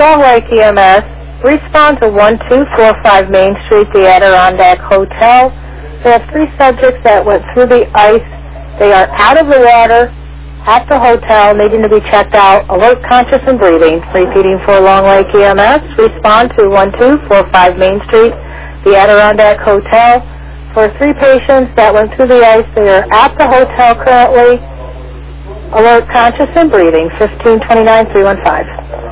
Long Lake EMS, respond to 1245 Main Street, the Adirondack Hotel. We have 3 subjects that went through the ice. They are out of the water at the hotel, needing to be checked out, alert, conscious, and breathing. Repeating for Long Lake EMS, respond to 1245 Main Street, the Adirondack Hotel. For 3 patients that went through the ice, they are at the hotel currently, alert, conscious, and breathing. 1529-315.